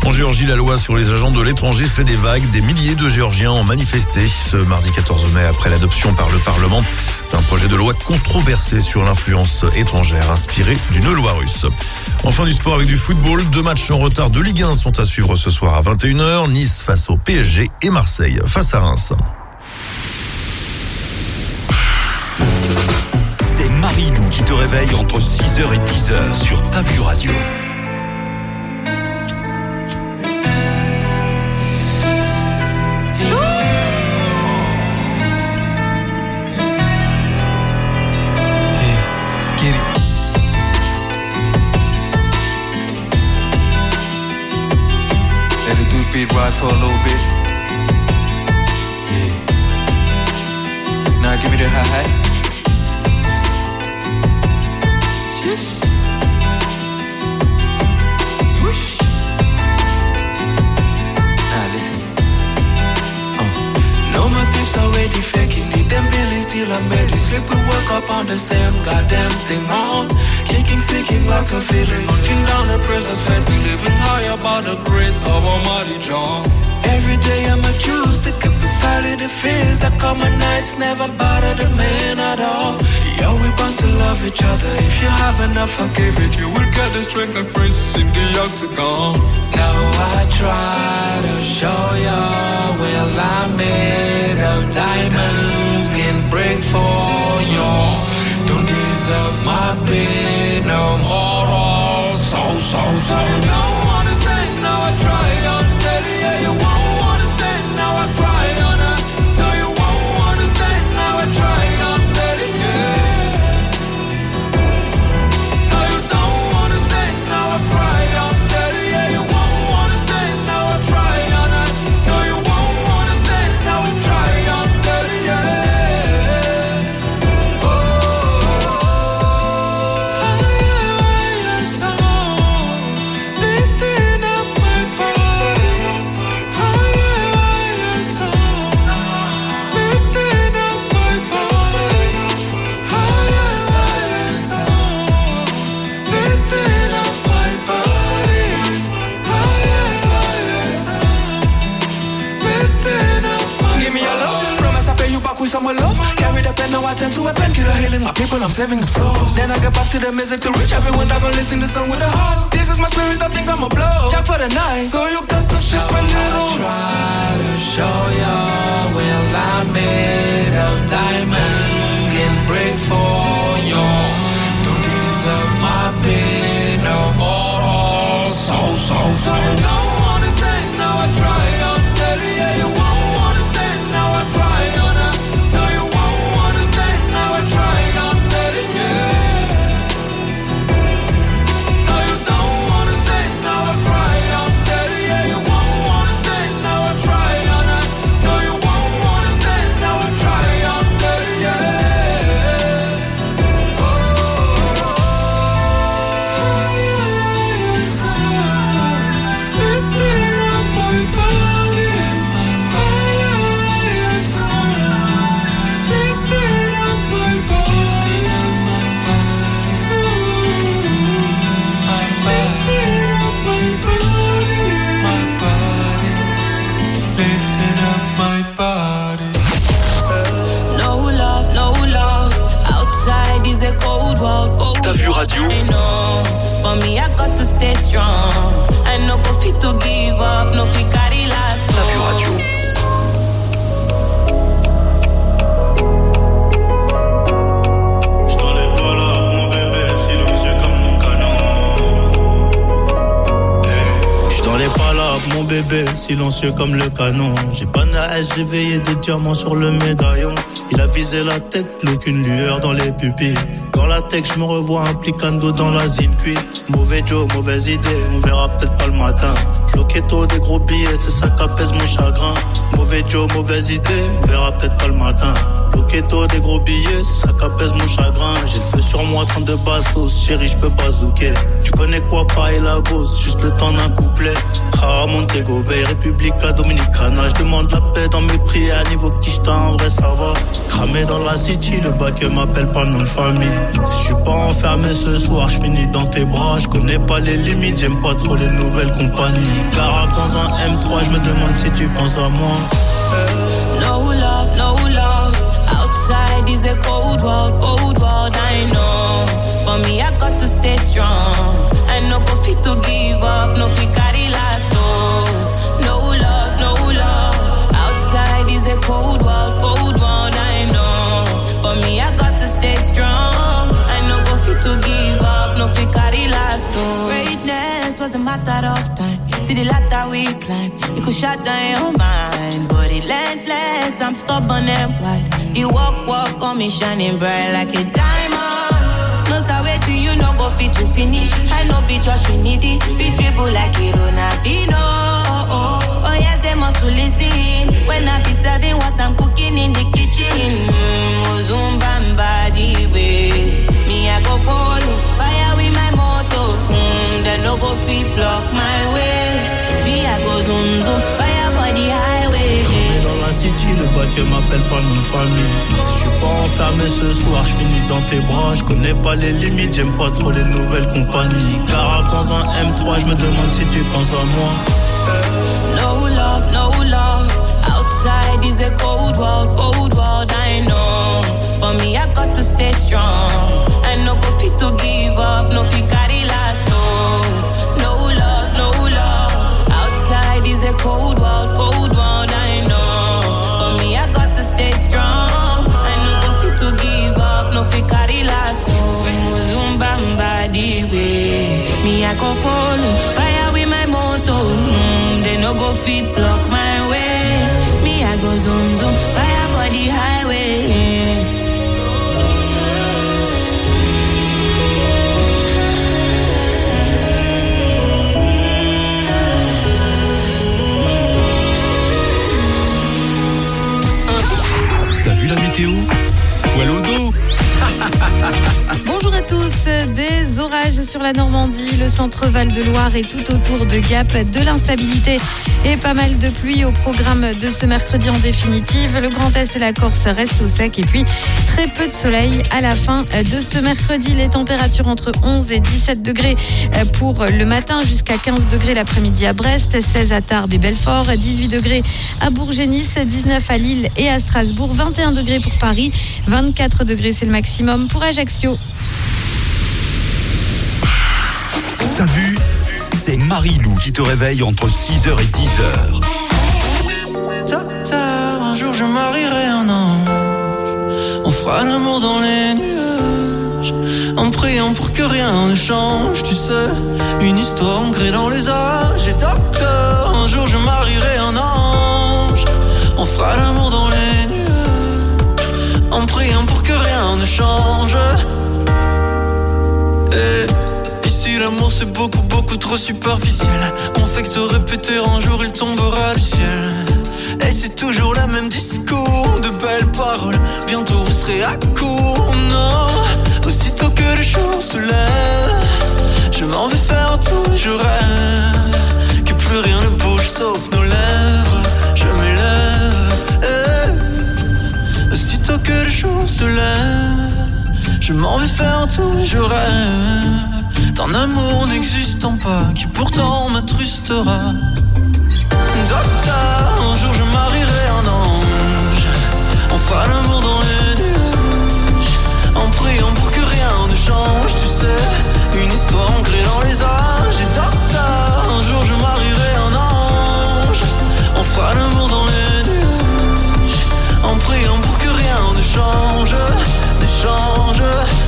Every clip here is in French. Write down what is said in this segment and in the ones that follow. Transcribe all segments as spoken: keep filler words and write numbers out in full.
En Géorgie, la loi sur les agents de l'étranger fait des vagues. Des milliers de Géorgiens ont manifesté ce mardi quatorze mai après l'adoption par le Parlement d'un projet de loi controversé sur l'influence étrangère inspiré d'une loi russe. Enfin du sport avec du football, deux matchs en retard de Ligue un sont à suivre ce soir à vingt et une heures. Nice face au P S G et Marseille face à Reims. C'est Marie-Lou qui te réveille entre six heures et dix heures sur Ta Vue Radio. Get it. Let the dude beat ride for a little bit. Yeah. Now give me the hi-hat. Shush. Swoosh. Now listen. Uh. No, my peeps already faking it. Them believe till I'm ready. Sleep and work up on the same goddamn thing on. Kicking, sinking like a feeling. Looking down the presence fed. We living high about the grace of Almighty John. Every day I'm a choose to keep beside the fears that come at nights never bother the man at all. Yo, we want to love each other. If you have enough, forgive it. You will get the strength and grace in the octagon. Now I try to show you, well, I'm made of diamonds, can break for you. Don't deserve my pain no more. So, so, so. You don't understand, now I try on daddy. Yeah, you won't understand, now I try on her. No, you won't understand, now I try on daddy. Yeah. No, you don't understand, now I try on daddy. Yeah, you won't understand, now I try on her. No, you won't understand, now I try on daddy. Yeah. Oh. Some love, carry the pen, now I turn to a pen. Killer healing my people, I'm saving the souls. Then I get back to the music to reach everyone that gon' listen to song with a heart. This is my spirit, I think I'm a blow. Jack for the night, so you got to sip a little. I try to show ya, well, I'm made of diamonds, can break for you. Don't deserve my pain no more. So, so, so. You don't understand, now I try on daddy. Yeah, you won't understand, now I try on her. Ta Vue Radio. For me, I got to stay strong. I no go fit to give up, no fit carry last. Ta Vue Radio. Mon bébé, silencieux comme le canon. J'ai pas naïs, j'ai veillé des diamants sur le médaillon. Il a visé la tête, plus qu'une lueur dans les pupilles. Dans la tech, je me revois implicando dans la zine cuit. Mauvais Joe, mauvaise idée, on verra peut-être pas le matin. Loquetto, des gros billets, c'est ça qu'apaise mon chagrin. Mauvais Joe, mauvaise idée, on verra peut-être pas le matin. Loquetto, des gros billets, c'est ça qu'apaise mon chagrin. J'ai le feu sur moi, trente-deux bastos, chérie, je peux pas zouker. Tu connais quoi, pas et la gosse, juste le temps d'un couplet. Ah, Montego Bay, Republica Dominicana. Je demande la paix dans mes prières, niveau petit j't'ai en vrai ça va. Cramé dans la city, le bac m'appelle pas nom de famille. Si je suis pas enfermé ce soir, je finis dans tes bras. Je connais pas les limites, j'aime pas trop les nouvelles compagnies. Garave dans un M trois, je me demande si tu penses à moi. No love, no love. Outside is a cold world, cold world, I know. But me, I got to stay strong. I no go fit to give up, no fit carry last, oh. No love, no love. Outside is a cold world, cold world, I know. But me, I got to stay strong. I no go fit to give up, no fit carry last, oh. Greatness was a matter of time. See the ladder we climb, it could shut down your mind. But relentless, I'm stubborn and wild. You walk, walk on me shining bright like a diamond. No start wait till you no go fit to finish. I know be just we need it. Be dribble like a Ronaldinho. Oh, oh yes, they must to listen. When I be serving what I'm cooking in the kitchen. Mm, Zumbamba the way. Me I go follow, fire with my motor. Mm, they no go fit block my way. Me I go zoom zoom, fire for the highway. Dans la city, le baquet m'appelle pas nom de famille. Si je suis pas enfermé ce soir, je finis dans tes bras. Je connais pas les limites, j'aime pas trop les nouvelles compagnies. Garave dans un M trois, je me demande si tu penses à moi. No love, no love. Outside is a cold world, cold world, I know. But me, I got to stay strong. I no go fit to give up, no fit carry last, oh. No love, no love. Outside is a cold world, cold world, I know. But me, I got to stay strong. I no go fit to give up, no fit carry last, oh. Zumbamba the way. Me, I go follow, fire with my motor. Mm, they no go fit block my way. Me, I go zoom zoom, fire for the highway. T'as vu la météo? Poil au dos. Bonjour à tous, des orages sur la Normandie, le centre Val-de-Loire et tout autour de Gap, de l'instabilité et pas mal de pluie au programme de ce mercredi en définitive. Le Grand Est et la Corse restent au sec et puis très peu de soleil à la fin de ce mercredi. Les températures entre onze et dix-sept degrés pour le matin, jusqu'à quinze degrés l'après-midi à Brest, seize à Tarbes et Belfort, dix-huit degrés à Bourges et Nice, dix-neuf à Lille et à Strasbourg, vingt et un degrés pour Paris, vingt-quatre degrés c'est le maximum pour Ajaccio. T'as vu? C'est Marie-Lou qui te réveille entre six heures et dix heures. Docteur, un jour je marierai un ange. On fera l'amour dans les nuages, en priant pour que rien ne change. Tu sais, une histoire ancrée dans les âges. Et docteur, un jour je marierai un ange. On fera l'amour dans les nuages, en priant pour que rien ne change. Et ici l'amour c'est beaucoup beaucoup trop superficiel. On fait que te répéter, un jour il tombera du ciel. Et c'est toujours le même discours, de belles paroles, bientôt vous serez à court. Non, aussitôt que le jour se lève, je m'en vais faire tout, je rêve que plus rien ne bouge sauf nos lèvres. Je m'élève, et aussitôt que le jour se lève, je m'en vais faire tout, je rêve d'un amour n'existant pas, qui pourtant m'attrustera. Docteur, un jour je marierai un ange. On fera l'amour dans les nuages, en priant pour que rien ne change. Tu sais, une histoire ancrée dans les âges. Et docteur, un jour je marierai un ange. On fera l'amour dans les nuages, en priant pour que rien ne change, ne change.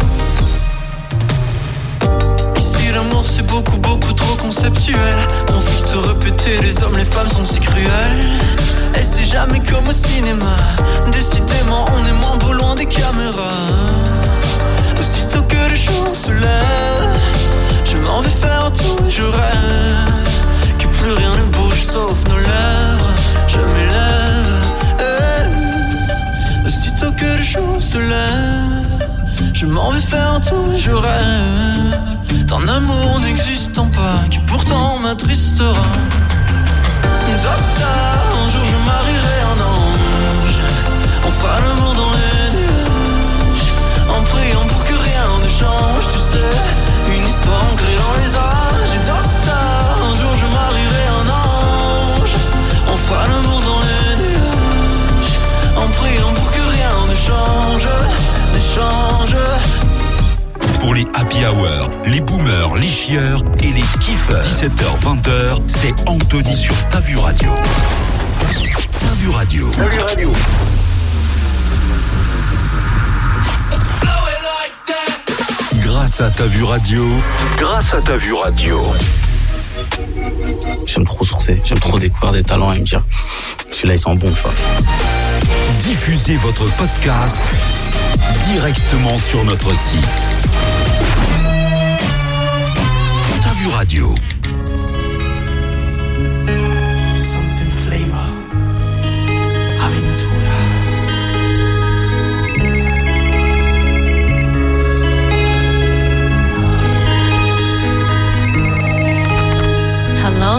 L'amour c'est beaucoup beaucoup trop conceptuel. On fiche te répéter, les hommes les femmes sont si cruels. Et c'est jamais comme au cinéma, décidément on est moins beau loin des caméras. Aussitôt que le jour se lève, je m'en vais faire tout, je rêve que plus rien ne bouge sauf nos lèvres. Je m'élève, et aussitôt que le jour se lève, je m'en vais faire tout, je rêve d'un amour n'existant pas, qui pourtant m'attristera. Docteur, un jour je marierai un ange. On fera l'amour dans les nuages, en priant pour que rien ne change. Tu sais, une histoire ancrée dans les âges. Et docteur, un jour je marierai un ange. chieurs et les kiffeurs. dix-sept heures vingt, c'est Anthony sur Ta Vue Radio. Ta Vue Radio. Ta Vue Radio. Grâce à Ta Vue Radio. Grâce à Ta Vue Radio. J'aime trop sourcer, j'aime trop découvrir des talents et me dire celui-là il sent bon, tu vois. Diffusez votre podcast directement sur notre site. Ta Vue Radio. Something flavor. Aventura. Hello?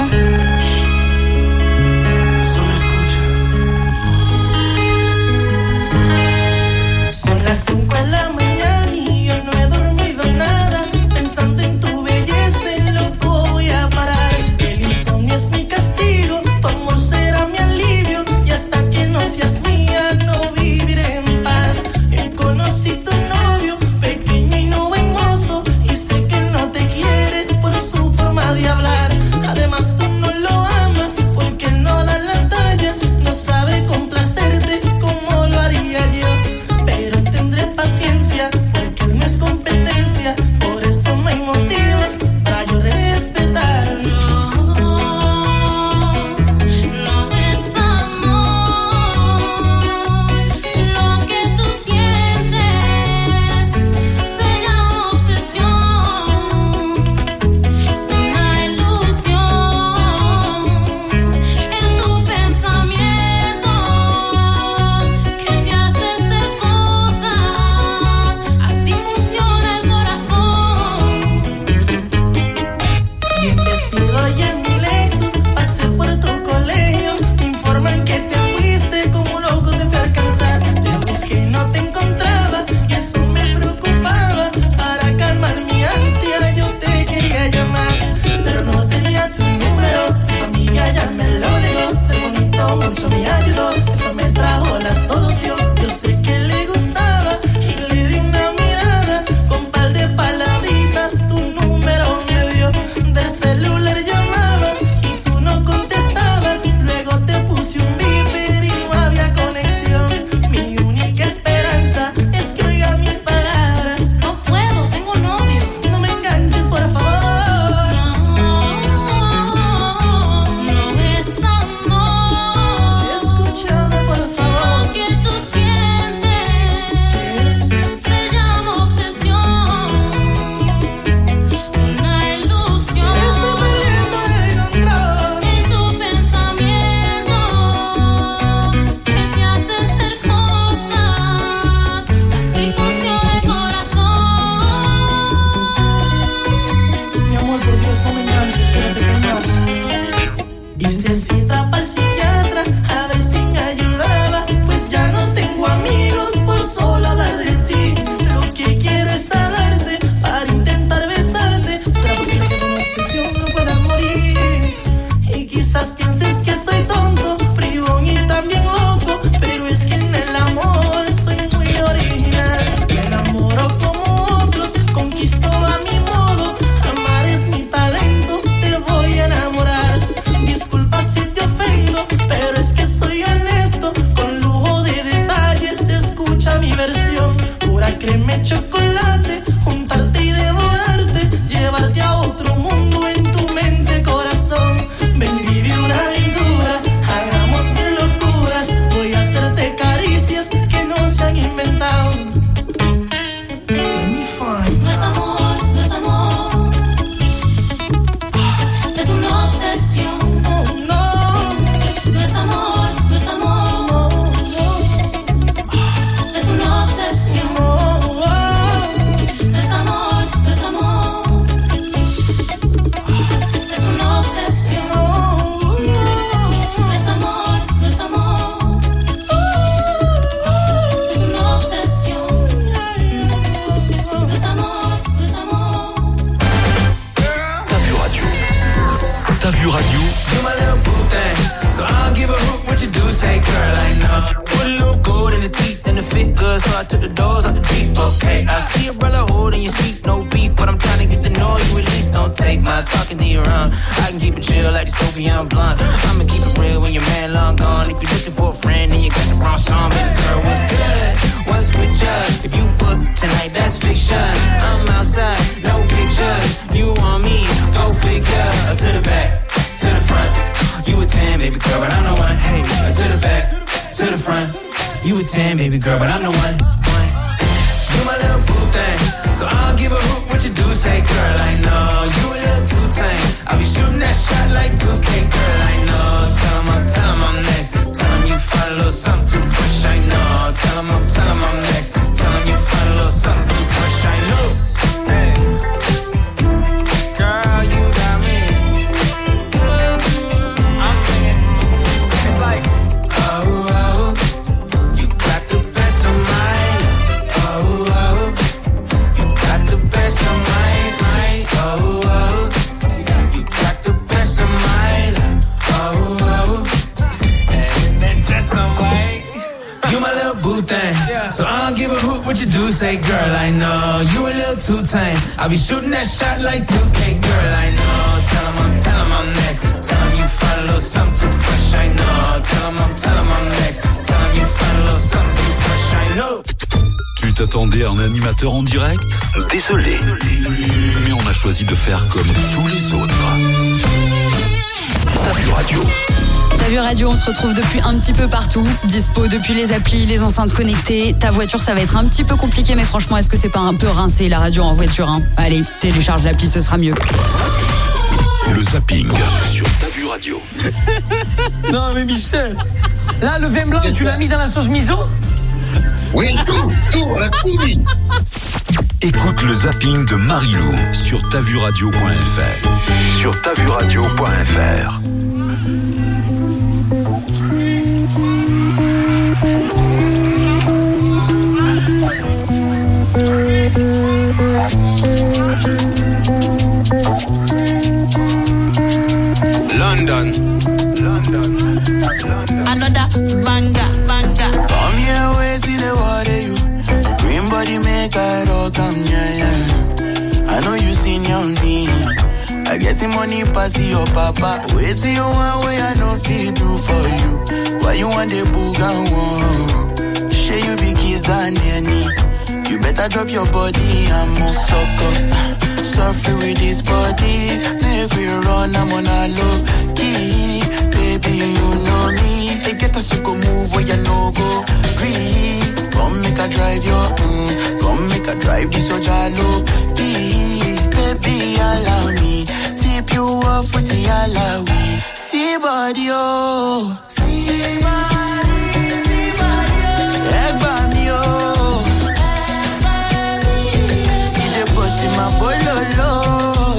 Solo escucha. Son las cinco de la mañana y yo no he dormido nada. Pensando en tu belleza, en loco voy a parar. El insomnio es mi castigo, tu amor será mi alivio. Y hasta que no seas mía, no viviré en paz. Yo conocí tu novio, pequeño y no buen mozo. Y sé que él no te quiere por su forma de hablar. Además tú no lo amas porque él no da la talla. No sabe complacerte como lo haría yo. Pero tendré paciencia porque él no es competencia. Por eso no hay motivos para yo respetarlo. No es amor, lo que tú sientes se llama obsesión, una ilusión en tu pensamiento que te hace hacer cosas, así funciona el corazón. Bien vestido y en mi Lexus pasé por tu colegio. Me informan que te fuiste como un loco, te fui a alcanzar. Te busqué y no te encontraba y eso me preocupaba. Para calmar mi ansia yo te quería llamar, pero no tenía tu número. Tu amiga ya me lo negó. Ser bonito mucho me ayudó, eso me trajo la solución. Yo sé que le gustaba y le di una mirada. Con par de palabritas tu número me dio. Del celular llamaba y tú no contestabas. Luego te puse un beeper y no había conexión. Mi única esperanza es que oiga mis palabras. No puedo, tengo novio. No me enganches, por favor. No es amor, Escúchame, por favor. lo que tú sientes Es se llama obsesión, una ilusión Estoy perdiendo el control. en tu pensamiento que te hace hacer cosas, así funciona el corazón. Mi amor, por Dios, no me enganches, espérate que más. Hice cita para el psiquiatra a ver si me ayudaba, pues ya no tengo amigos por solo hablar de ti. Lo que quiero es hablarte para intentar besarte. Será posible que con obsesión no pueda morir. Y quizás pienses que soy tonto, bribón y también loco, pero es que en el amor soy muy original. Me enamoro como otros, conquisto a mi modo. Amar es mi talento, te voy a enamorar. Disculpa si te ofendo, pero es que soy honesto. Con lujo de detalles, escucha mi versión. Pura crema y chocolate, juntarte y devorarte. Llevarte a otro mundo en tu mente, corazón. Ven, vive una aventura, hagamos mil locuras. Voy a hacerte caricias que no se han inventado. Let me find. No es amor, no es amor, es una obsesión. Oh no, No es amor, no es amor, oh no, es una obsesión. oh, oh. No es amor, no es amor, es una obsesión. No es amor, no es amor, es una obsesión. No es amor, no es amor. Ta Vue Radio. Ta Vue Radio. You my little boo thing, so I don't give a hoot what you do. Say, girl, I know. Put a little gold in the teeth and the fit good, so I took the doors out the deep. Okay, I see a brother holding your seat, no beef, but I'm trying to get the noise released. Don't take take my talking to your own. I can keep it chill like the Soviet blunt. I'ma keep it real when your man long gone. If you're looking for a friend and you got the wrong song, baby girl, what's good? What's with ya? If you book tonight, that's fiction. I'm outside, no pictures. You want me? Go figure. To the back, to the front. You a ten, baby girl, but I'm the one. Hey, to the back, to the front. You a ten, baby girl, but I'm the one. one. You my little boo thing, so I don't give a hoot what you do. Say, girl, I know you a little too tame. I'll be shooting that shot like two K, girl, I know. Tell him I'm, tell him I'm next. Tell him you find a little something too fresh, I know. Tell him I'm, tell him I'm next. Tell him you find a little something too fresh, I know. Hey, girl, you got me. I'm singing. It's like, oh, oh, you got the best of mine. Oh, oh, you got the best of mine, mine. Oh, oh, you got the best of mine. Oh, oh, and then that's alright. You my little boo thing, so I don't give a hoot what you do. Say, girl, I know you a little too tame. I'll be shooting that shot like two K, girl, I know. Tell him I'm, tell him I'm next. Tell him you find a little something too fresh, I know. Tell him I'm, tell him I'm next. Tell him you find a little something too fresh, I know. Tu t'attendais à un animateur en direct ? Désolé. Mais on a choisi de faire comme tous les autres. Ta Vue Radio. Ta Vue Radio, on se retrouve depuis un petit peu partout. Dispo depuis les applis, les enceintes connectées. Ta voiture, ça va être un petit peu compliqué, mais franchement, est-ce que c'est pas un peu rincé la radio en voiture, hein ? Allez, télécharge l'appli, ce sera mieux. Le zapping sur Ta Vue Radio. Non mais Michel, là le vin blanc, tu l'as mis dans la sauce miso ? Oui, tout, tout, on a tout mis. Écoute le zapping de Marilou sur ta vue radio point f r. Sur ta vue radio point f r. London. London. Another banger, banger. From here, we see the water, you. Green body make I rock, um, yeah, yeah. I know you seen on me. I get the money pass your papa. Wait till you want way I know feel do for you. Why you want the boogan one? Share you be kiss than any. You better drop your body, I'm a sucker. Suffer with this body, make we run, I'm on a low key. Baby, you know me. They get us to go move where you no go. Green, come make a drive your, mm, come make a drive this your jalo. Baby, allow me, tip you off with the alawi. See body, oh, see body, see body, oh. Egg bami, oh. My bololo,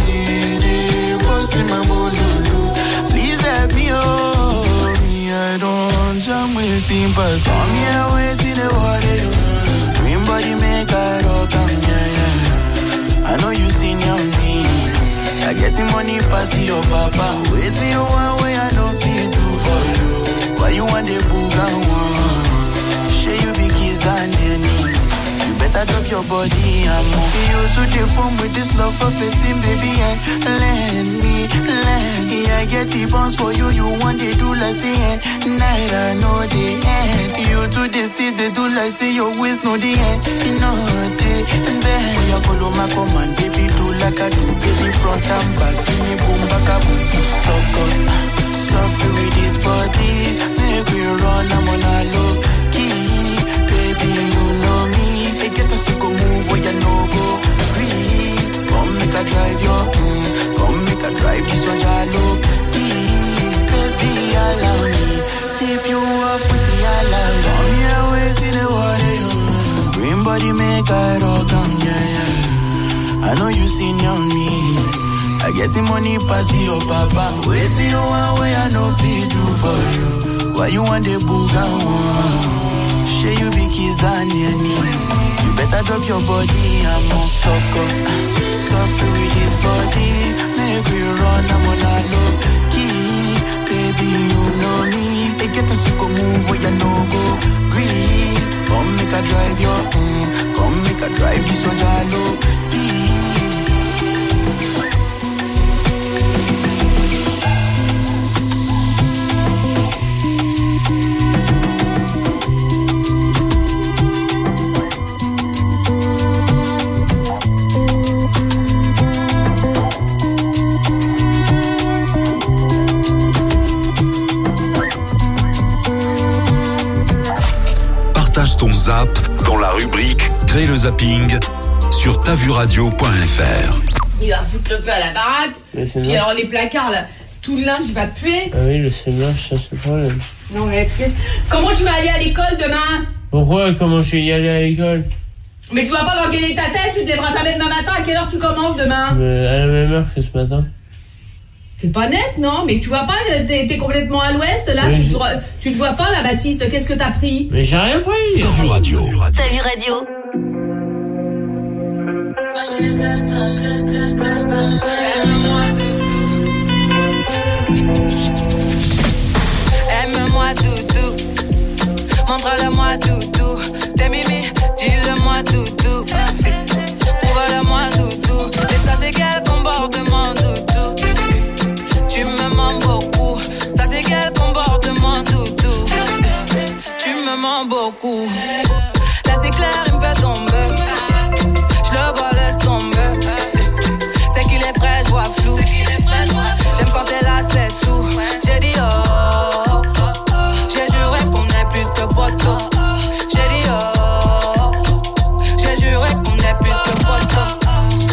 my bololo. Please help me, oh. Me, I don't jam with him, but from here, we see the water. Green body make a rock, um, yeah, yeah. I know you seen on me. I get the money pass your papa. Wait till you want way I know feel do for you. Why you want the boogan one? Share you be kiss than any. Better drop your body, I'm on you to the phone with this love for fifteen, baby, and let me, let me. I get the bounce for you, you want they do like say end. Night I know the end. You to the still they do like say your waist know the end. You know the bend. When you follow my command, baby, do like I do, baby, front and back. Give me boom, back a boom, so good. Suffer with this body, make we run, I'm on a low key. Baby, you know me. They get us to go move where you no go. Green, come make a drive your, mm, come make a drive this your jalo. Baby, allow me, tip you off with the alarm. Come here, we see the water, you. Green body make a rock, um, yeah, yeah. I know you seen on me. I get the money pass your papa. Wait till you want way I know feel do for you. Why you want the boogan one? Share you be kiss than any. Better drop your body, I'm on sucker. Suffer with this body, make we run, I'm on a low key. Baby, you know me. They get us to go move where you no go. Green, come make a drive your, mm, come make a drive this your jalo. Zap dans la rubrique Crée le zapping sur tavuradio point f r. Il va foutre le feu à la baraque. Puis bien. Alors les placards là, tout le linge il va puer. Ah oui, le sénage, ça c'est le problème. Non mais comment tu vas aller à l'école demain? Pourquoi? Comment je vais y aller à l'école? Mais tu vois pas dans quel état t'es, tu te lèveras jamais demain matin. À quelle heure tu commences demain? Mais à la même heure que ce matin. C'est pas net, non? Mais tu vois pas, t'es, t'es complètement à l'ouest, là, tu te, tu te vois pas, là, Baptiste, qu'est-ce que t'as pris? Mais j'ai rien pris. T'as vu radio. T'as vu radio. Aime-moi doudou, montre-le-moi doudou. T'es mimi, dis-le-moi doudou. Prouve-le-moi doudou. Et ça c'est quel comportement doudou. Tu me mens beaucoup. Ça c'est quel comportement doudou. Tu me mens beaucoup. Là c'est clair, il me fait tomber. Je le vois, laisse tomber. C'est qu'il est frais, je vois flou. J'aime quand t'es là, c'est tout. J'ai dit oh. J'ai juré qu'on est plus que poteau. J'ai dit oh. J'ai juré qu'on est plus que poteau.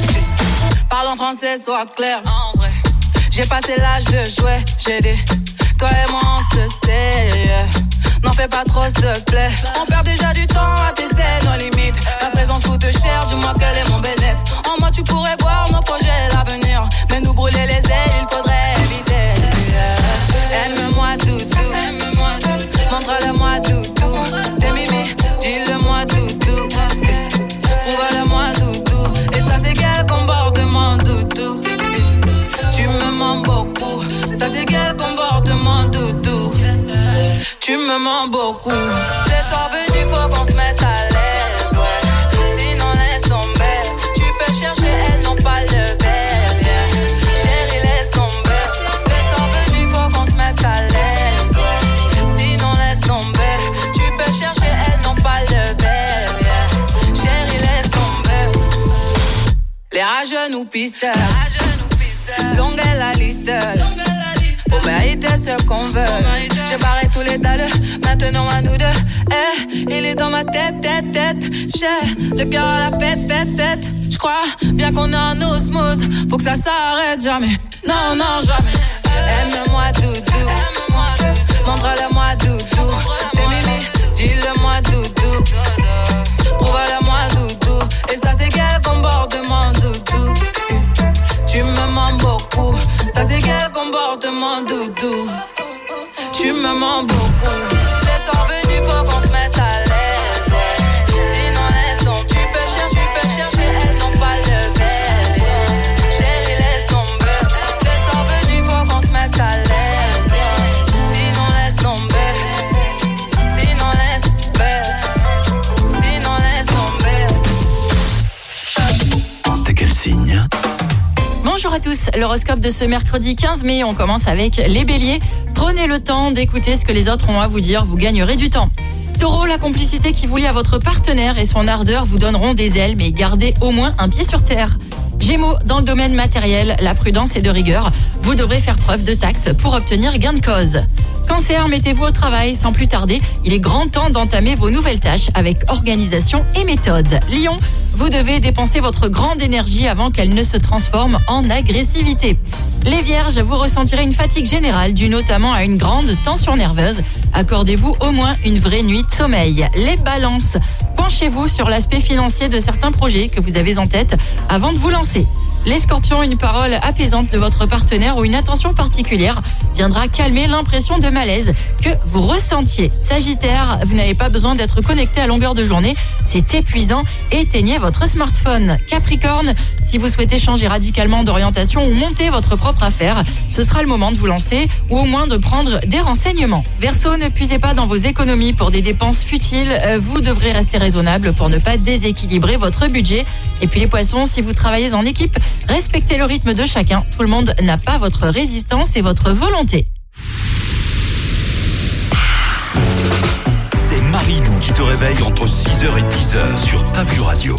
Parle en français, sois clair. En vrai, j'ai passé l'âge de jouer. J'ai dit, toi et moi on se sait. N'en fais pas trop, s'il te plaît. On perd déjà du temps à tester nos limites. Ma présence coûte cher, dis-moi quel est mon bénéfice. En moi tu pourrais voir nos projets et l'avenir. Mais nous brûler les ailes, il faudrait éviter. Aime-moi doudou, aime-moi doudou. Montre-le-moi doudou. T'es mimi, dis-le-moi doudou. Prouve-le-moi doudou. Et ça c'est quel comportement doudou. Tu me mens beaucoup. Ça c'est quel comportement doudou. Tu me mens beaucoup. Les soirs venus, faut qu'on se mette à l'aise, ouais. Sinon laisse tomber. Tu peux chercher, elles n'ont pas le verre, yeah. Chérie, laisse tomber. Les soirs venus, faut qu'on se mette à l'aise, ouais. Sinon laisse tomber. Tu peux chercher, elles n'ont pas le verre, yeah. Chérie, laisse tomber. Les rageux nous pistent. Longue est la liste. Pour mériter ce qu'on veut. J'ai barré tous les dalles, maintenant à nous deux. Eh, il est dans ma tête, tête, tête. J'ai le cœur à la fête, tête, tête. J'crois bien qu'on est en osmose. Faut que ça s'arrête jamais. Non, non, jamais. Aime-moi doudou. Montre-le-moi doudou. T'es mimi, dis-le-moi doudou. Prouve-le-moi doudou. Et ça c'est quel comportement doudou. Tu me mens beaucoup. Ça c'est quel comportement doudou. Tu me mens beaucoup. Les soirs venus, faut qu'on se mette à l'aise, ouais. Sinon laisse tomber. Tu peux chercher, tu peux chercher, elles n'ont pas le verre, yeah. Chérie, laisse tomber. Les soirs venus, faut qu'on se mette à l'aise, yeah. Sinon laisse tomber. Sinon laisse tomber. Sinon laisse tomber. T'es quel signe? Bonjour à tous, l'horoscope de ce mercredi quinze mai, on commence avec les béliers. Prenez le temps d'écouter ce que les autres ont à vous dire, vous gagnerez du temps. Taureau, la complicité qui vous lie à votre partenaire et son ardeur vous donneront des ailes, mais gardez au moins un pied sur terre. Gémeaux, dans le domaine matériel, la prudence est de rigueur. Vous devrez faire preuve de tact pour obtenir gain de cause. Cancer, mettez-vous au travail sans plus tarder. Il est grand temps d'entamer vos nouvelles tâches avec organisation et méthode. Lion, vous devez dépenser votre grande énergie avant qu'elle ne se transforme en agressivité. Les vierges, vous ressentirez une fatigue générale due notamment à une grande tension nerveuse. Accordez-vous au moins une vraie nuit de sommeil. Les balances, penchez-vous sur l'aspect financier de certains projets que vous avez en tête avant de vous lancer. Les scorpions, une parole apaisante de votre partenaire ou une attention particulière viendra calmer l'impression de malaise que vous ressentiez. Sagittaire, vous n'avez pas besoin d'être connecté à longueur de journée, c'est épuisant, éteignez votre smartphone. Capricorne, si vous souhaitez changer radicalement d'orientation ou monter votre propre affaire, ce sera le moment de vous lancer ou au moins de prendre des renseignements. Verseau, ne puisez pas dans vos économies pour des dépenses futiles, vous devrez rester raisonnable pour ne pas déséquilibrer votre budget. Et puis les poissons, si vous travaillez en équipe, respectez le rythme de chacun. Tout le monde n'a pas votre résistance et votre volonté. C'est Marilou qui te réveille entre six heures et dix heures sur Ta Vue Radio.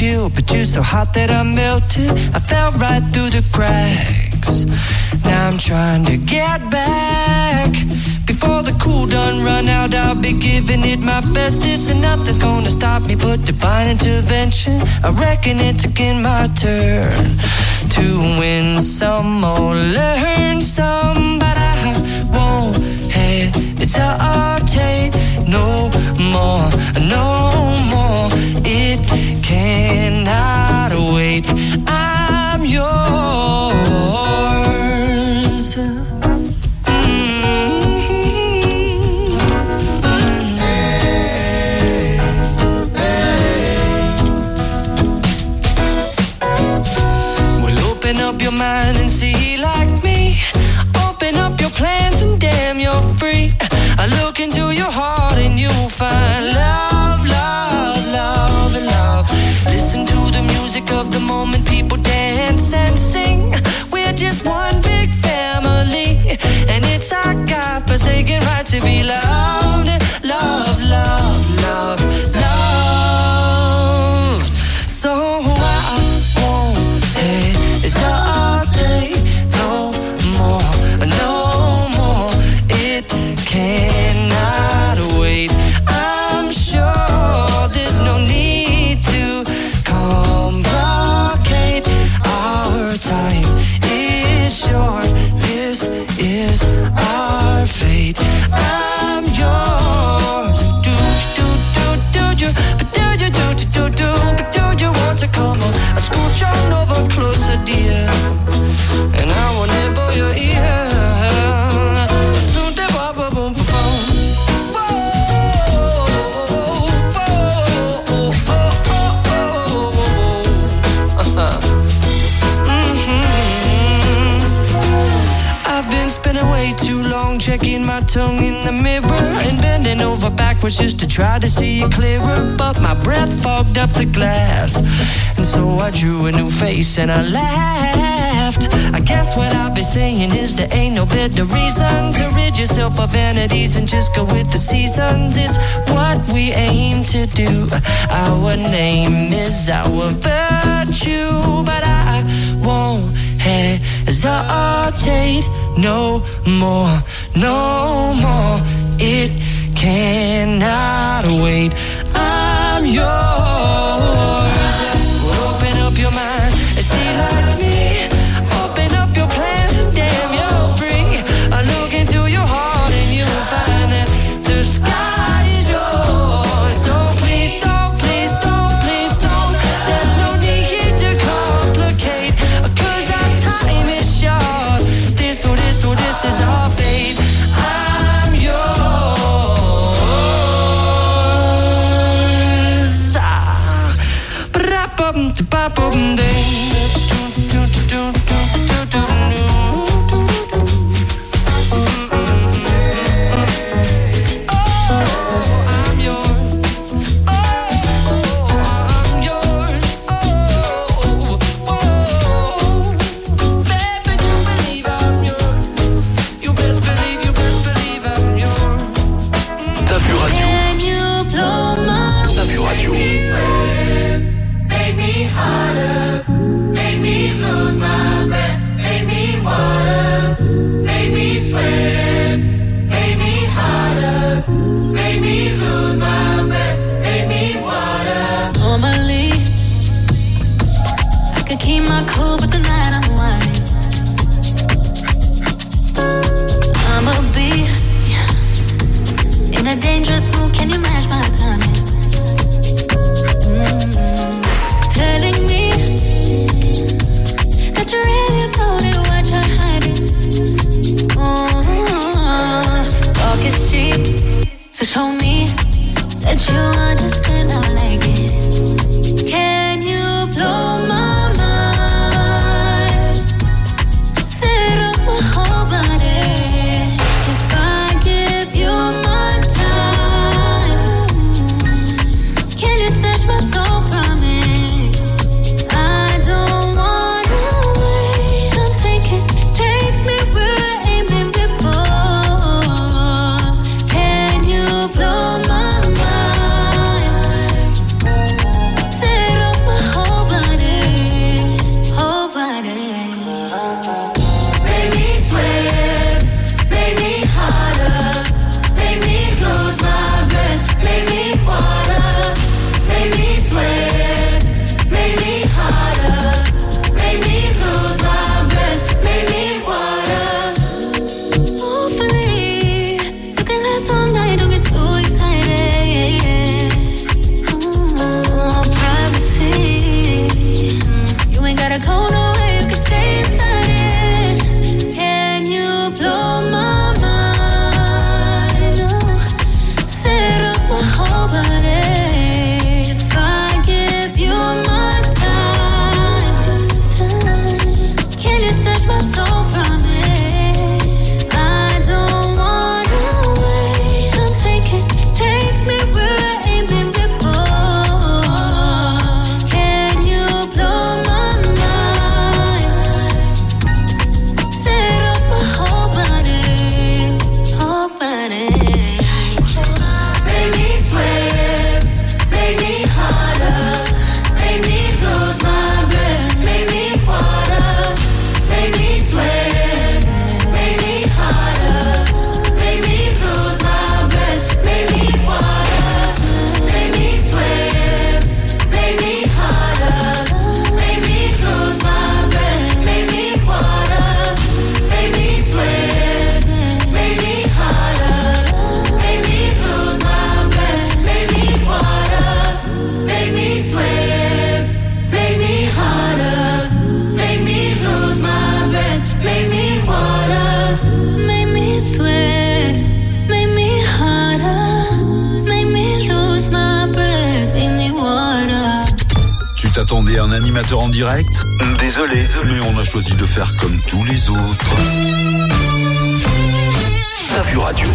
chill, but you're so hot that I melted. I fell right through the cracks. Now I'm trying to get back. Before the cool done run out, I'll be giving it my bestest, and nothing's gonna stop me but divine intervention. I reckon it's again my turn to win some or learn some, but I won't hesitate no more, no more. It cannot wait. I'm yours. Up your mind and see like me. Open up your plans and damn, you're free. I look into your heart and you'll find love, love, love, and love. Listen to the music of the moment, people dance and sing. We're just one big family, and it's our God-forsaken right to be loved. Love, love, love, love. So I won't hesitate no more, no more. It cannot wait. I'm sure there's no need to complicate. Our time is short. This is our fate. I'm yours. Do do do do do, but do you do do do do, but do you want to come on? I scooch on over closer, dear, and I will nibble your ear. Soon the bubble boom boom boom. I've been spending way too long checking my tongue in the mirror and bending over backwards just to try to see it clearer, but my breath fogged up the glass, and so I drew a new face and I laughed. I guess what I've been saying is there ain't no better reason to rid yourself of vanities and just go with the seasons. It's what we aim to do. Our name is our virtue, but I won't hesitate no more, no more. It cannot wait. I'm yours. Open up your mind and see like me. Open up your plans and damn, you're free. I look into your heart and you'll find that the sky is yours. So please don't, please don't, please don't. There's no need to complicate, 'cause our time is short. This, oh, this, oh, this is our fate. I'm yours. Ah, ba-da-bum-da-ba-bum-ding. t'attendais un animateur en direct ? Désolé. Mais on a choisi de faire comme tous les autres. T'as vu radio.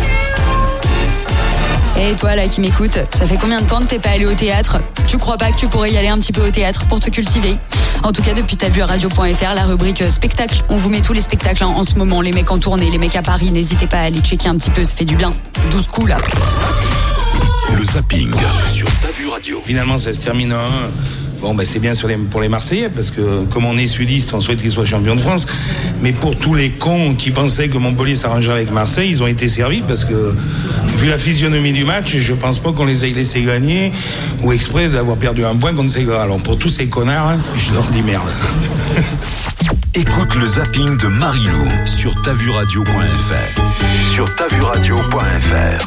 Et toi là qui m'écoutes, ça fait combien de temps que t'es pas allé au théâtre ? Tu crois pas que tu pourrais y aller un petit peu au théâtre pour te cultiver ? En tout cas, depuis t'as vu radio point f r, la rubrique spectacle. On vous met tous les spectacles en, en ce moment, les mecs en tournée, les mecs à Paris. N'hésitez pas à aller checker un petit peu, ça fait du bien. douze coups là. Le zapping sur T'as vu radio. Finalement, ça se termine en un. Bon, ben c'est bien sur les, pour les Marseillais, parce que comme on est sudiste, on souhaite qu'ils soient champions de France. Mais pour tous les cons qui pensaient que Montpellier s'arrangerait avec Marseille, ils ont été servis, parce que vu la physionomie du match, je pense pas qu'on les ait laissés gagner, ou exprès d'avoir perdu un point contre ces gars. Alors pour tous ces connards, je leur dis merde. Écoute le zapping de Marilou sur t'as vu radio point f r. Sur t'as vu radio point f r.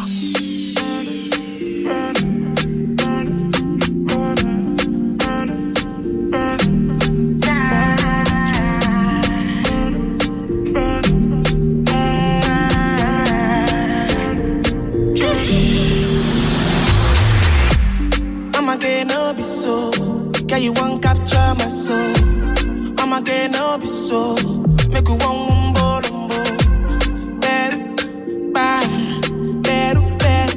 You won't capture my soul. I'm again, no be so. Make you one mumbo lumbo. Better, bye. Better, better,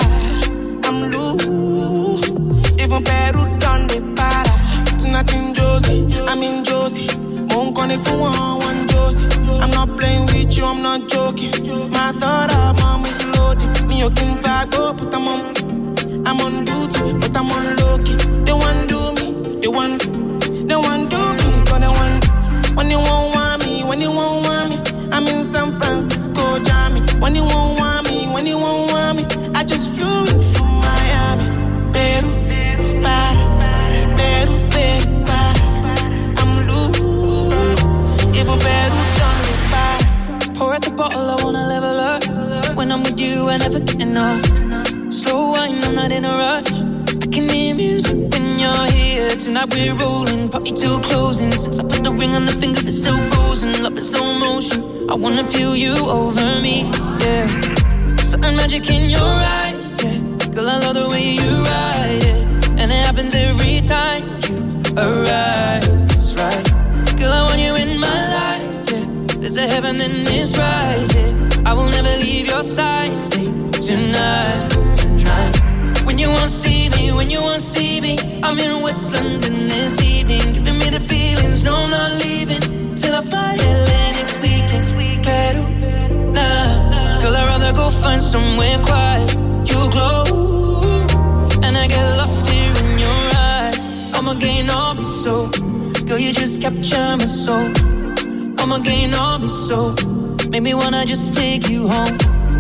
bye. I'm loose. Even better done the para. Tonight in Josie, I'm in Josie. Won't call if you want one Josie. I'm not playing with you, I'm not joking. My thought of mom is loaded. Me, you can vibe up, but I'm on. I'm on duty, but I'm on low key. They want do me. They want, they want do me, but they want, when you won't want me, when you won't want me, I'm in San Francisco, Jammy. When you won't want me, when you won't want me, I just flew in from Miami. Peru, para, Peru, Peru, para, I'm loose, even Peru done me para. Pour out the bottle, I wanna level up. When I'm with you, I never get enough. Slow wine, I'm not in a rush. I can hear music when you're here. Tonight we're rolling, party till closing. Since I put the ring on the finger, it's still frozen. Love in slow motion, I wanna feel you over me, yeah. Certain magic in your eyes, yeah. Girl, I love the way you ride it. And it happens every time you arrive, that's right. Girl, I want you in my life, yeah. There's a heaven and it's right, yeah. I will never leave your side, stay tonight, tonight. When you won't see me, when you won't see me, I'm in West London this evening, giving me the feelings, no I'm not leaving, till I fly L A next weekend, Peru, nah, girl I'd rather go find somewhere quiet, you glow, and I get lost here in your eyes, I'ma gain all me so, girl you just capture my soul, I'ma gain all me so, make me wanna just take you home,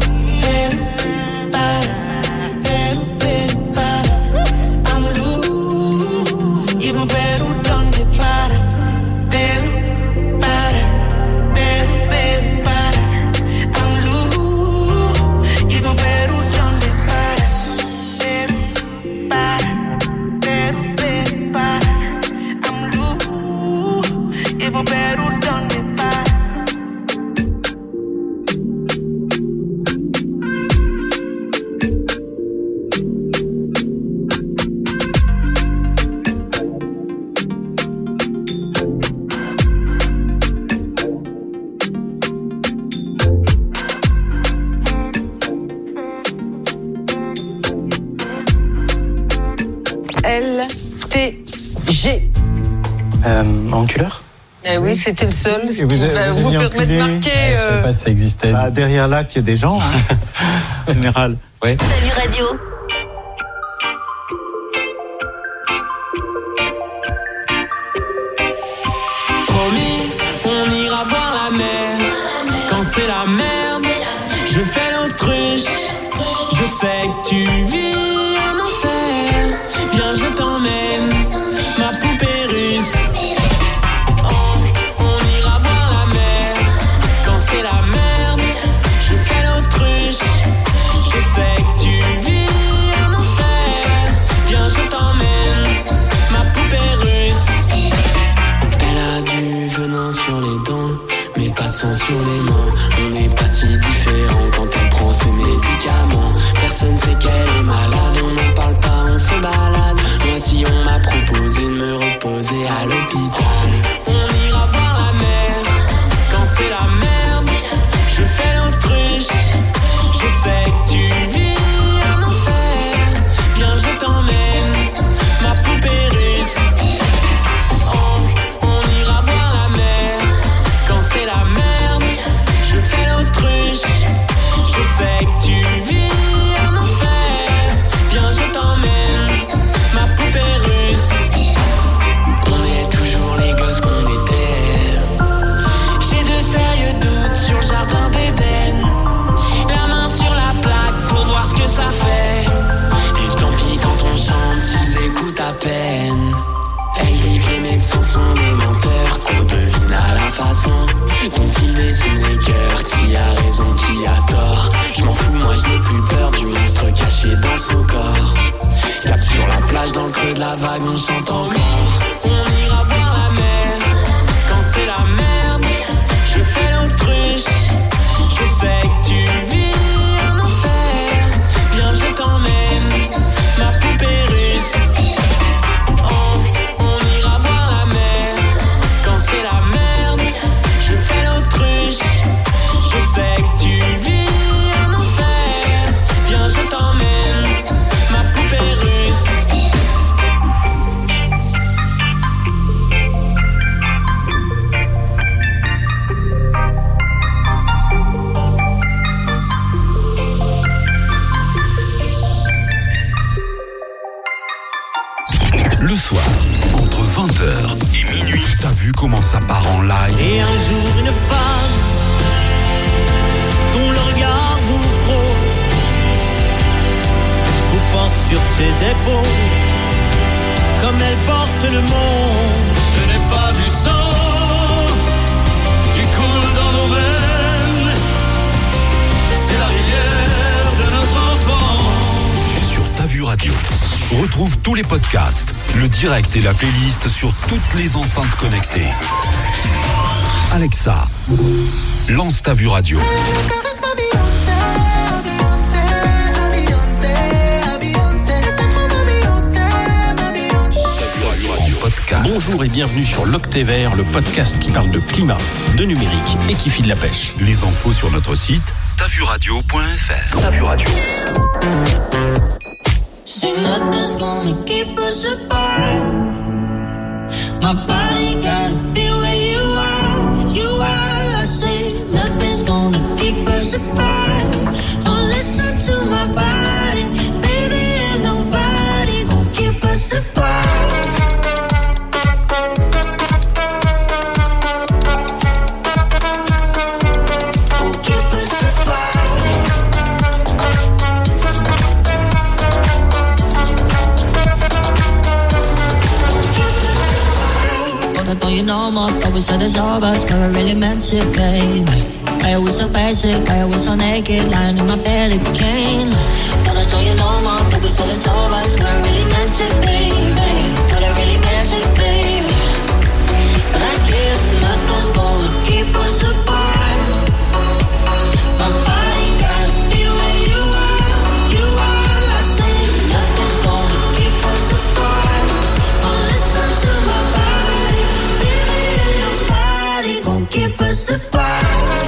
Peru, Peru. Even Peru donde para, Peru, para, Peru, Peru, para. I'm loose. Even Peru donde para, Peru, para, Peru, Peru, para. I'm loose. Even Peru donde para. L T G. Euh, enculeur Eh oui, c'était le seul. Ce Et vous qui avez- va vous vous avez permettre de enculé marquer. Ouais, je sais euh, pas si ça existait. Bah, derrière l'acte, il y a des gens, hein, en général. Ouais. T'as vu radio? Promis, on ira voir la mer. Quand c'est la merde, je fais l'autruche. Je sais que tu vis un enfer. Viens, je t'emmène, ma poupée russe. Oh, on ira voir la mer. Quand c'est la merde, je fais l'autruche. Je sais que tu vis un enfer. Viens, je t'emmène, ma poupée russe. Elle a du venin sur les dents, mais pas de sang sur les mains. On n'est pas si différents quand elle prend ses médicaments. Personne sait qu'elle est malade, on n'en parle pas, on se balade. Moi si on m'a proposé de me reposer à l'hôpital. On ira voir la mer quand c'est la merde. Je fais l'autruche, je sais que tu vis un enfer. Viens je t'emmène, ma poupée russe. Oh, on ira voir la mer quand c'est la merde. Je fais l'autruche, je sais que tu vis un enfer. Viens je t'emmène, ma poupée russe. On est toujours les gosses qu'on était. J'ai de sérieux doutes sur le jardin d'Éden. La main sur la plaque pour voir ce que ça fait. Et tant pis quand on chante s'ils écoutent à peine. Elle dit que les médecins sont des menteurs, qu'on devine à la façon dont ils dessinent les cœurs. Qui a raison, qui a tort. Je m'en fous, moi je n'ai plus peur du monstre caché dans son corps. Cap sur la plage, dans le creux de la vague, on chante encore. On ira voir la mer quand c'est la merde. Je fais l'autruche, je sais que tu vis un enfer. Viens, je t'emmène, ma poupée russe. Oh, on ira voir la mer quand c'est la merde. Je fais l'autruche, je sais que tu vis un enfer. Viens, je t'emmène, ma poupée russe. Le soir, entre vingt heures et minuit, t'as vu comment ça part en live? Et un jour une femme dont le regard vous frôle, vous porte sur ses épaules comme elle porte le monde. Ce n'est pas du sang qui coule dans nos veines, c'est la rivière de notre enfance. Sur Ta Vue Radio. Retrouve tous les podcasts, le direct et la playlist sur toutes les enceintes connectées. Alexa, lance Ta Vue Radio. Podcast. Bonjour et bienvenue sur l'Octévert, le podcast qui parle de climat, de numérique et qui file la pêche. Les infos sur notre site ta vue radio point f r. Ta Vue Radio. Say nothing's gonna keep us apart. My body gotta be where you are, you are. I say nothing's gonna keep us apart. Oh, listen to my body, baby, ain't nobody gonna keep us apart. You know my focus said it's all us, never really meant it, baby. I was so basic, I was so naked, lying in my bed again. But I told you no more, focus said it's all us, never really meant it, baby. But I really meant it, baby. But I guess nothing's gonna keep us apart. My body gotta be where you are, you are. I say nothing's gonna keep us apart. Oh, listen to my body, baby, your body gon' keep us apart.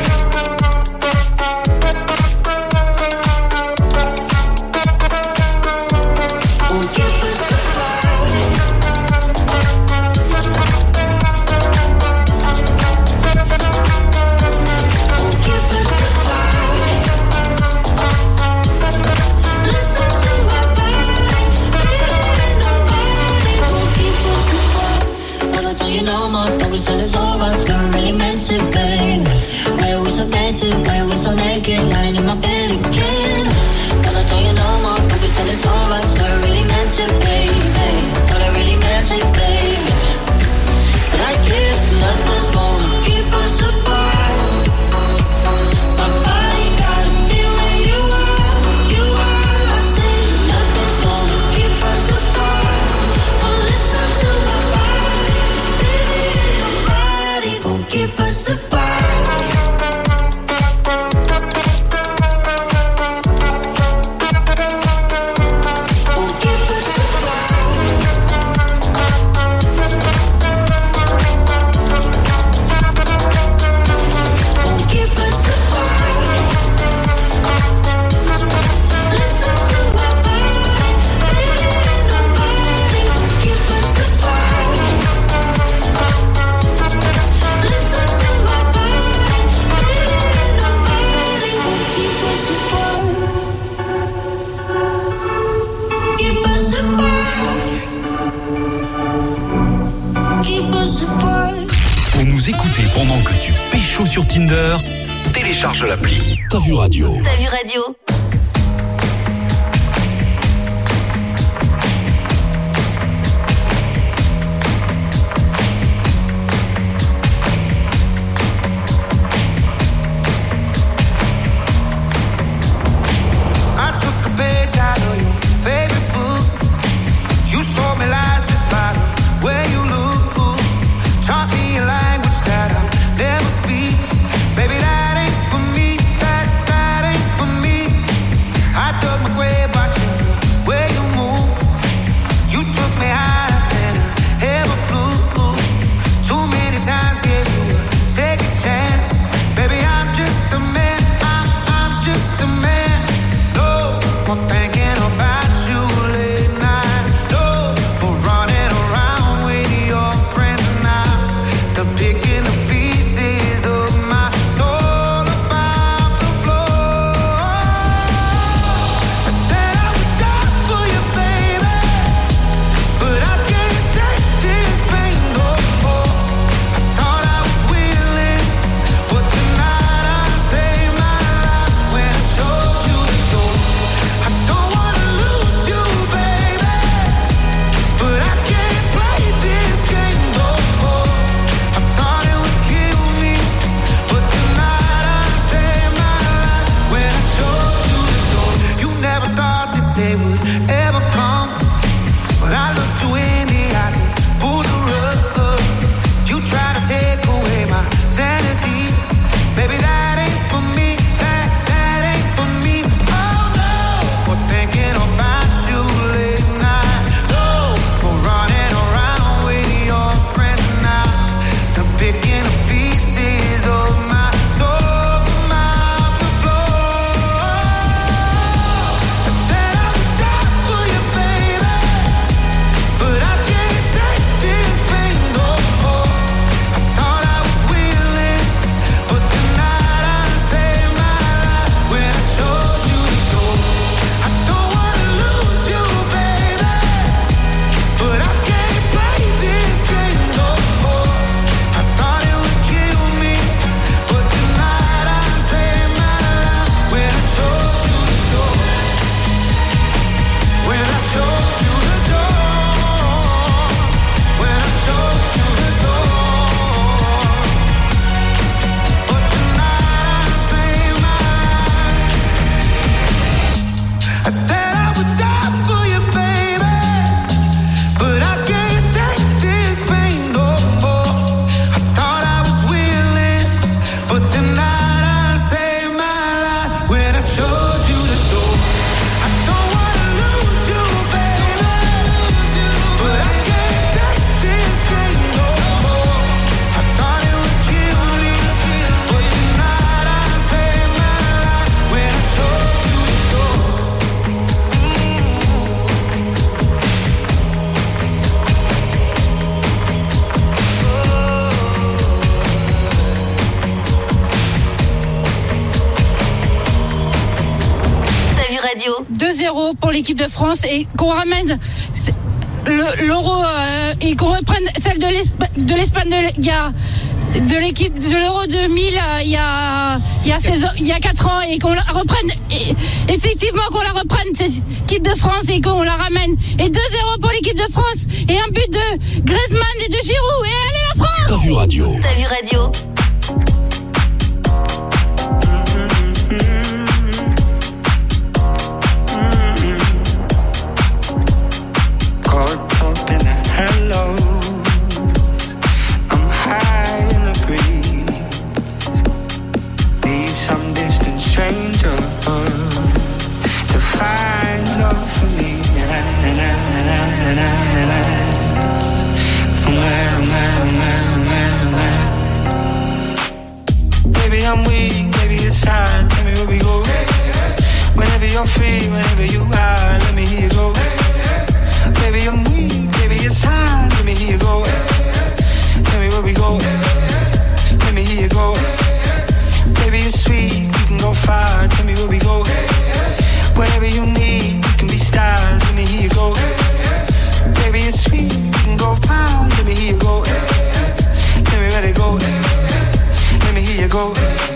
You know my thought we said it's all us, weren't really meant to, babe. Why are we so basic, why are we so naked, lying in my bed again? But I told you no more, thought we said it's all us, weren't really meant to, babe. But I really meant it, babe. But I guess nothing's gonna keep us apart. My body gotta be where you are, you are. I say nothing's gonna keep us apart. Oh, listen to my body, baby, your body gon' keep us apart. chaud sur Tinder? Télécharge l'appli. T'as vu radio. T'as vu radio. deux zéro pour l'équipe de France et qu'on ramène le, l'euro euh, et qu'on reprenne celle de l'Espagne. De l'Espagne de, y a, de l'équipe de l'Euro deux mille euh, il y a il y a seize, il y a quatre ans et qu'on la reprenne et, effectivement qu'on la reprenne cette équipe de France et qu'on la ramène et deux zéro pour l'équipe de France et un but de Griezmann et de Giroud et allez la France. T'as vu radio. T'as vu radio. You're free whenever you are, let me hear you go. Baby, I'm weak, baby, it's hard, let me hear you go. Tell me where we go, let me hear you go. Baby, it's sweet, we can go far, tell me where we go. Whatever you need, we can be stars, let me hear you go. Baby, it's sweet, we can go far, let me hear you go. Tell me where to go, let me hear you go.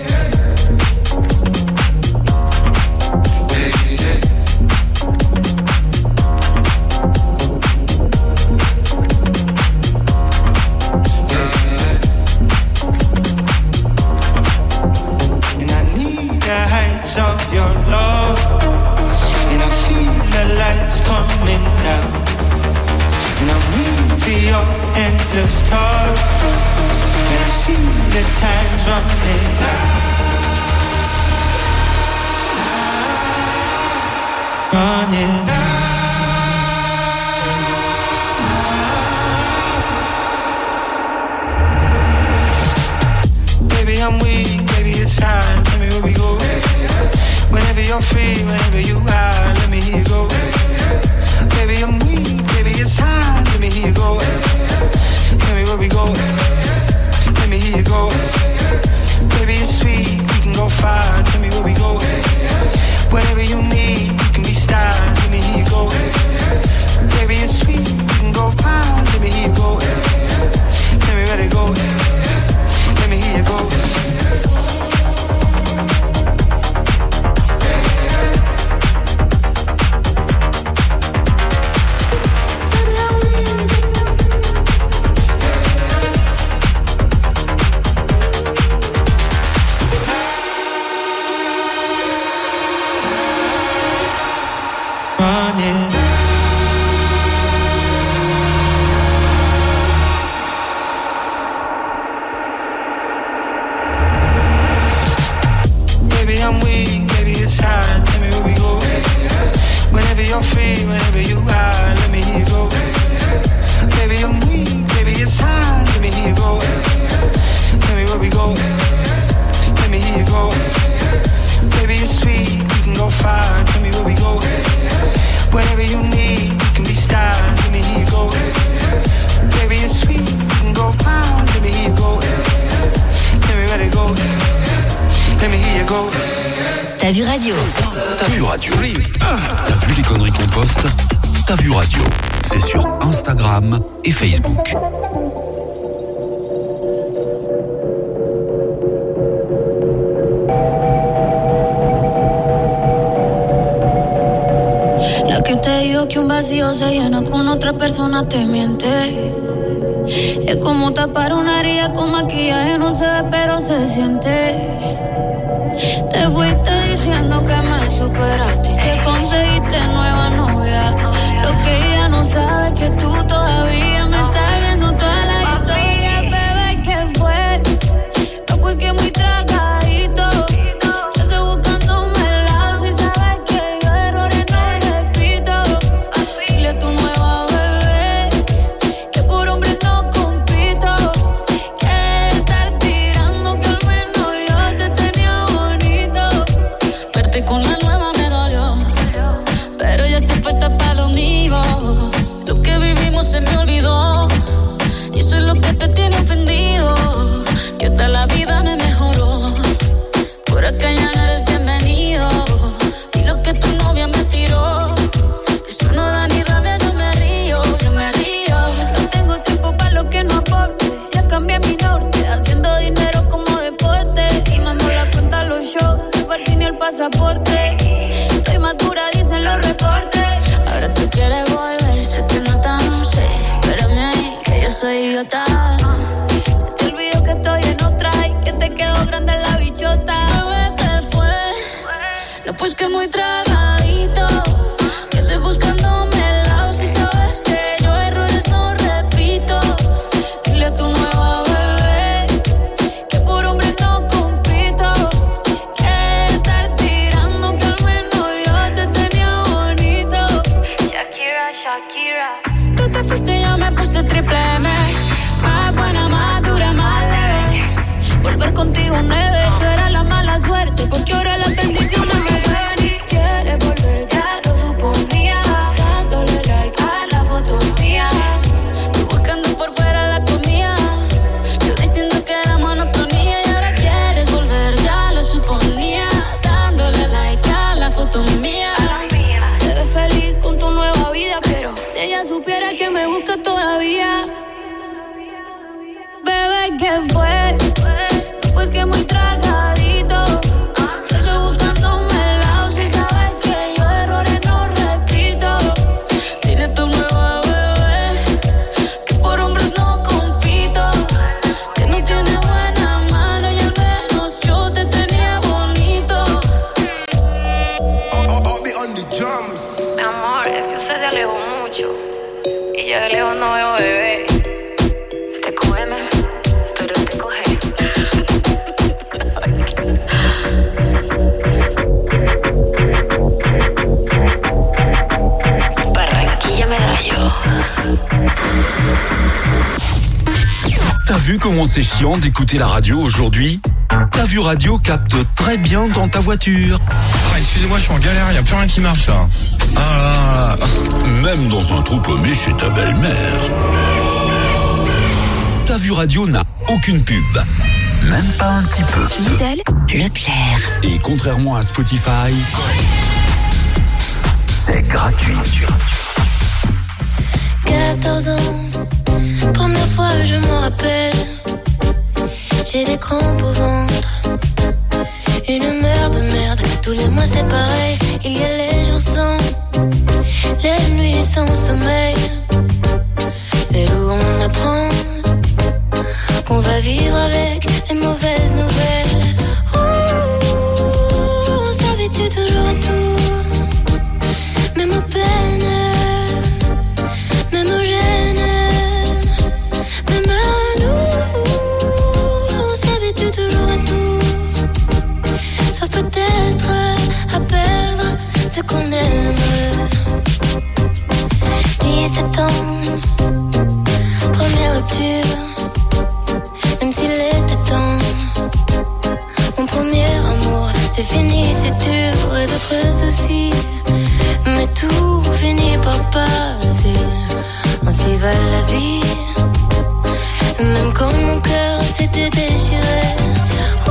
Your love, and I feel the lights coming down, and I'm reaching for your endless touch, and I see the time's running out, running out. Baby, I'm weak, baby, it's time. Tell me where we go. Whenever you're free, whenever you are, let me hear you go. Baby, I'm weak, baby, it's hard, let me hear you go. Tell me where we go. Let me hear you go. Baby, it's sweet, we can go far. Tell me where we go. Whatever you need, you can be stars. Let me hear you go. Baby, it's sweet, we can go far. Let me hear you go. Tell me where to go. Let me hear you go. T'as vu radio? T'as vu radio? T'as vu les conneries qu'on poste? T'as vu radio? C'est sur Instagram et Facebook. La que te digo que un vacío se llena con otra persona te miente. Es como tapar una herida con maquillaje, no se ve pero se siente. Te fuiste diciendo que me superaste y te conseguiste nueva novia. Lo que ella no sabe es que tú todavía me estás viendo toda la historia. Bebé, ¿qué fue? No, pues que muy tragadito. Yo estoy buscándome el lado. Si sabes que yo errores no repito. Dile a tu nueva bebé que por hombre no compito. Que estar tirando que al menos yo te tenía bonito. Verte con la nueva me dolió, pero ya estoy puesta para lo mío. Lo que vivimos se me olvidó y eso es lo que te tiene ofendido. Que hasta la vida me mejoró. Por acá ya no eres bienvenido. Y lo que tu novia me tiró, eso no da ni rabia, yo me río, yo me río. No tengo tiempo para lo que no aporte. Ya cambié mi norte, haciendo dinero como deporte. Y no nos la cuenta los shows, el parking ni el pasaporte. Estoy madura, dicen los reportes. Ahora tú quieres volver, sé que no tan sé. Espérame ahí, que yo soy idiota. Se te olvidó que estoy en otra y que te quedó grande la bichota. Bebé, ¿qué fue? No, pues que muy tragadito. Que estoy buscándome el lado. Si sabes que yo errores no repito. Dile a tu nueva bebé que por hombre no compito. Que estar tirando que al menos yo te tenía bonito. Shakira, Shakira. Tú te fuiste y yo me puse triple M. Más buena, más dura, más leve. Volver contigo nueve. Tú eras la mala suerte porque ahora las bendiciones me ven. Y quieres volver, ya lo suponía. Dándole like a la foto mía. Tú buscando por fuera la comida. Yo diciendo que era monotonía. Y ahora quieres volver, ya lo suponía. Dándole like a la foto mía. Te ves feliz con tu nueva vida, pero si ella supiera que me busca todavía. Bebé, ¿qué fue? Pues que muy trago. no novio, bebé. Te cógeme, pero te coge. Barranquilla Medallo. T'as vu comment c'est chiant d'écouter la radio aujourd'hui ? Ta Vue Radio capte très bien dans ta voiture. Ah, excusez-moi, je suis en galère, il n'y a plus rien qui marche là. Ah là là. Même dans un trou paumé chez ta belle-mère. Ta Vue Radio n'a aucune pub. Même pas un petit peu. Lidl, Leclerc. Et contrairement à Spotify, c'est gratuit. quatorze ans, première fois je m'en rappelle. J'ai des crampes au ventre, une merde de merde. Tous les mois c'est pareil, il y a les jours sans, les nuits sans sommeil. C'est où on apprend qu'on va vivre avec les mauvaises nouvelles. Ouh, on s'habitue toujours à tout, même aux peines, même aux gênes, même à nous. On s'habitue toujours à tout, sauf peut-être à perdre ce qu'on aime. dix-sept ans, première rupture. Même s'il était temps, mon premier amour, c'est fini, c'est dur et d'autres soucis. Mais tout finit par passer, ainsi va la vie. Même quand mon cœur s'était déchiré. Ouh,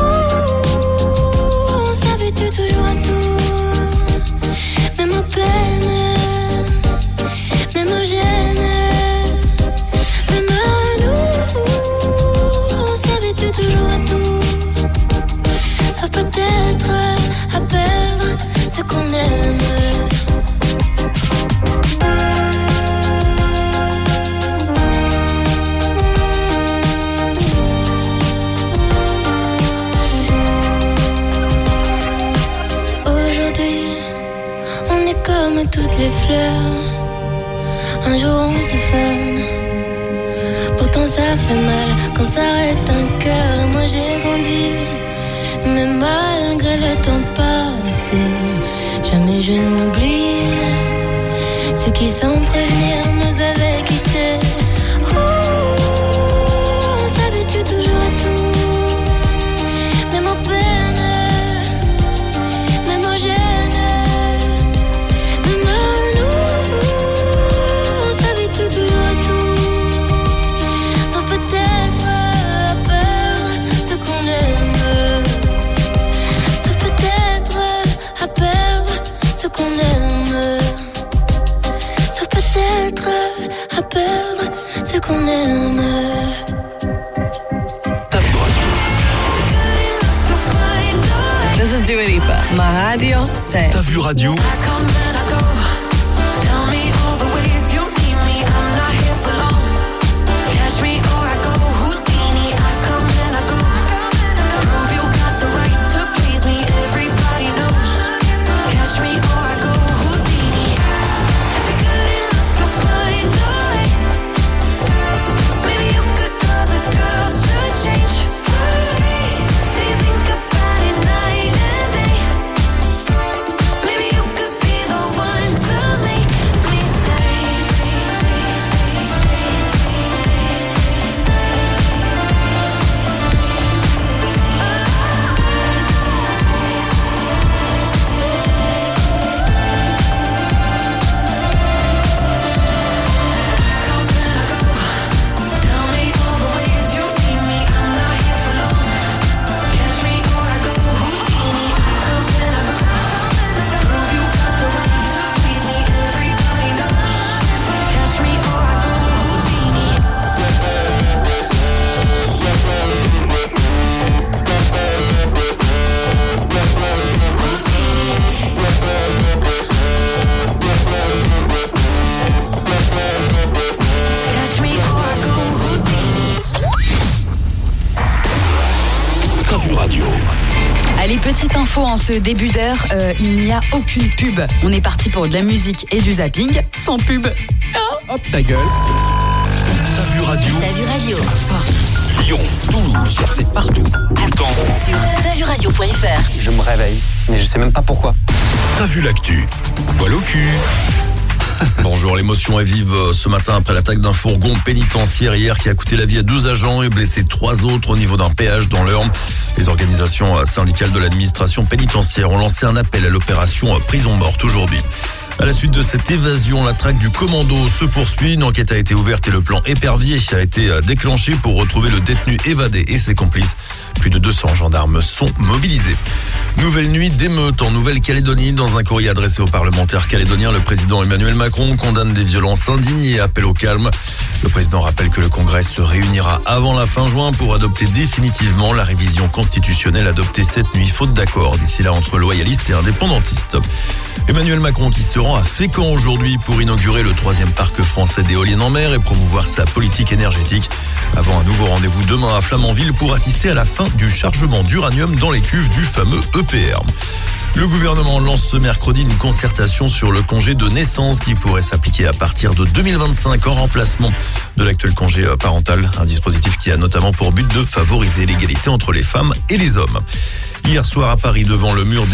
on s'habitue toujours à tout, même aux peines, même aux gênes, même à nous. On s'habitue toujours à tout, sauf peut-être à perdre ce qu'on aime. Aujourd'hui, on est comme toutes les fleurs. Un jour on se fane, pourtant ça fait mal quand s'arrête un cœur. Moi j'ai grandi, mais malgré le temps passé, jamais je n'oublie ceux qui sans prévenir nous avaient quittés. Ouh, on s'habitue toujours à tout, même aux peines, même aux gênes, même à nous. On s'habitue toujours à tout, sauf peut-être à perdre ce qu'on aime. Sauf peut-être à perdre ce qu'on aime. Sauf peut-être à perdre ce qu'on aime. This is Dua Lipa. Ma radio, c'est Ta Vue Radio. Allez, petite info en ce début d'heure, euh, il n'y a aucune pub. On est parti pour de la musique et du zapping sans pub. Hop ta gueule. Radio. T'as vu radio. Lyon, Toulouse, c'est partout, tout le temps. Sur t'as vu radio point f r. Je me réveille, mais je sais même pas pourquoi. T'as vu l'actu? Poil au cul. Bonjour, l'émotion est vive ce matin après l'attaque d'un fourgon pénitentiaire hier qui a coûté la vie à deux agents et blessé trois autres au niveau d'un péage dans l'Eure. Les organisations syndicales de l'administration pénitentiaire ont lancé un appel à l'opération Prison Morte aujourd'hui. À la suite de cette évasion, la traque du commando se poursuit. Une enquête a été ouverte et le plan épervier a été déclenché pour retrouver le détenu évadé et ses complices. Plus de deux cents gendarmes sont mobilisés. Nouvelle nuit d'émeute en Nouvelle-Calédonie. Dans un courrier adressé aux parlementaires calédoniens, le président Emmanuel Macron condamne des violences indignes et appelle au calme. Le président rappelle que le Congrès se réunira avant la fin juin pour adopter définitivement la révision constitutionnelle adoptée cette nuit, faute d'accord d'ici là entre loyalistes et indépendantistes. Emmanuel Macron qui se rend à Fécamp aujourd'hui pour inaugurer le troisième parc français d'éoliennes en mer et promouvoir sa politique énergétique. Avant un nouveau rendez-vous demain à Flamanville pour assister à la fin du chargement d'uranium dans les cuves du fameux E P R. Le gouvernement lance ce mercredi une concertation sur le congé de naissance qui pourrait s'appliquer à partir de deux mille vingt-cinq en remplacement de l'actuel congé parental. Un dispositif qui a notamment pour but de favoriser l'égalité entre les femmes et les hommes. Hier soir à Paris, devant le mur